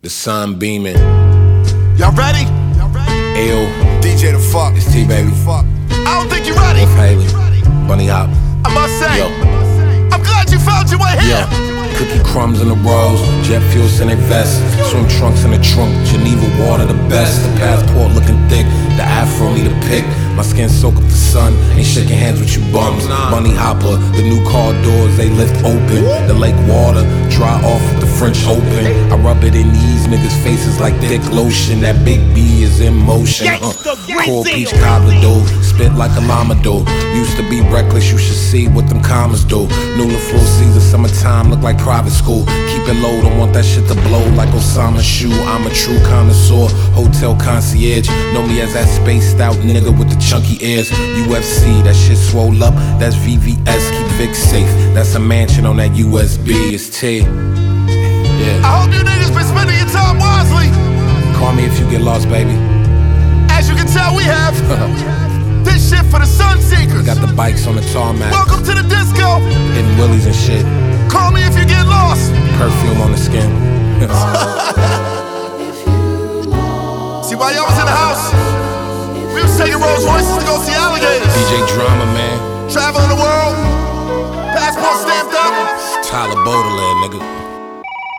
The sun beaming. Y'all ready? Ayo. DJ the fuck. It's T, baby. I don't think you ready. Wolf Haley. Bunny Hop. I must say, Yo. I'm glad you found your way here. Yeah. Cookie crumbs in the rolls, jet fuel in their vest, swim trunks in the trunk, Geneva water the best. The passport looking thick, the afro need a pick. My skin soak up the sun, ain't shaking hands with you bums. Bunny Hopper, the new car doors they lift open. The lake water dry off with the French Open. I rub it in these niggas' faces like thick lotion. That big B is in motion. Cool peach cobbler dough, spit like a llama dough. Used to be reckless, you should see what them commas do. New LaFleur Caesar, summertime look like private school. Keep it low, don't want that shit to blow like Osama's shoe. I'm a true connoisseur, hotel concierge. Know me as that spaced out nigga with the chunky ears. UFC, that shit swole up, that's VVS. Keep Vic safe, that's a mansion on that USB. It's T. Yeah. I hope you niggas been spending your time wisely. Call me if you get lost, baby. As you can tell, we have this shit for the sun seekers. Got the bikes on the tarmac, Welcome to the disco. hitting willies and shit. Call me if you get lost. Perfume on the skin. See, while y'all was in the house, we was taking Rolls Royces to go see alligators. DJ Drama, man. Traveling the world, passport stamped up. Tyler Baudelaire, nigga.